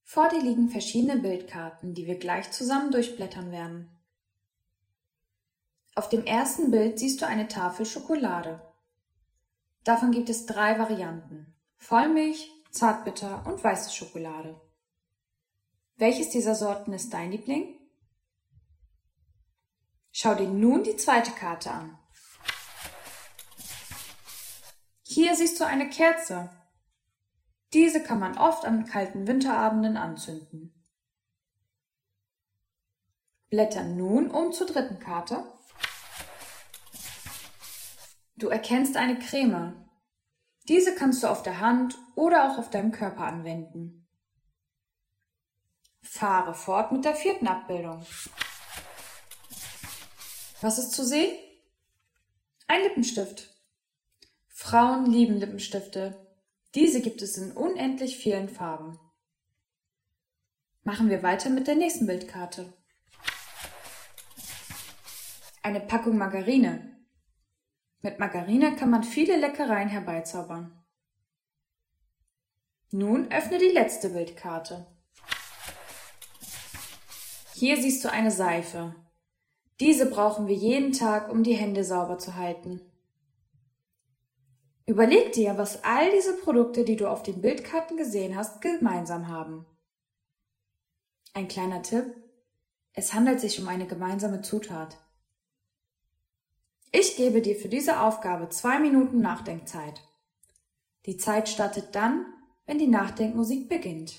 Vor dir liegen verschiedene Bildkarten, die wir gleich zusammen durchblättern werden. Auf dem ersten Bild siehst du eine Tafel Schokolade. Davon gibt es 3 Varianten: Vollmilch, Zartbitter und weiße Schokolade. Welches dieser Sorten ist dein Liebling? Schau dir nun die zweite Karte an. Hier siehst du eine Kerze. Diese kann man oft an kalten Winterabenden anzünden. Blätter nun um zur dritten Karte. Du erkennst eine Creme. Diese kannst du auf der Hand oder auch auf deinem Körper anwenden. Fahre fort mit der vierten Abbildung. Was ist zu sehen? Ein Lippenstift. Frauen lieben Lippenstifte. Diese gibt es in unendlich vielen Farben. Machen wir weiter mit der nächsten Bildkarte. Eine Packung Margarine. Mit Margarine kann man viele Leckereien herbeizaubern. Nun öffne die letzte Bildkarte. Hier siehst du eine Seife. Diese brauchen wir jeden Tag, um die Hände sauber zu halten. Überleg dir, was all diese Produkte, die du auf den Bildkarten gesehen hast, gemeinsam haben. Ein kleiner Tipp: Es handelt sich um eine gemeinsame Zutat. Ich gebe dir für diese Aufgabe 2 Minuten Nachdenkzeit. Die Zeit startet dann, wenn die Nachdenkmusik beginnt.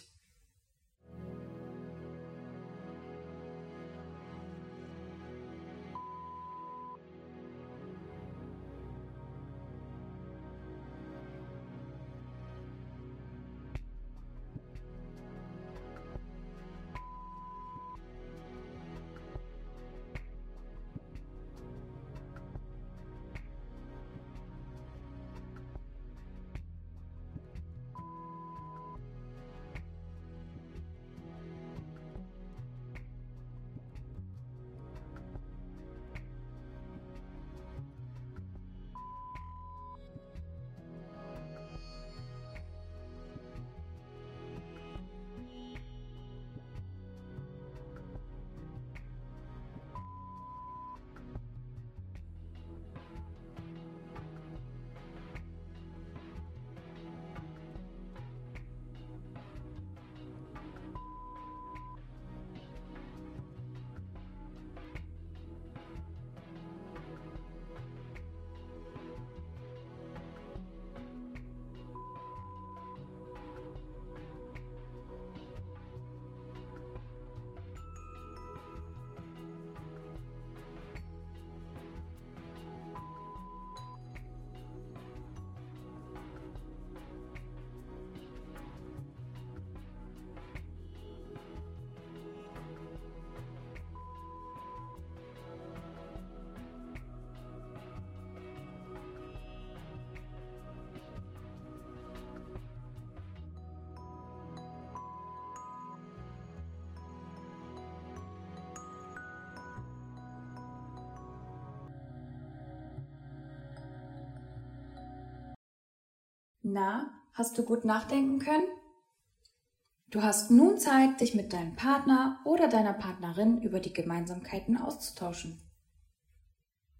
Na, hast du gut nachdenken können? Du hast nun Zeit, dich mit deinem Partner oder deiner Partnerin über die Gemeinsamkeiten auszutauschen.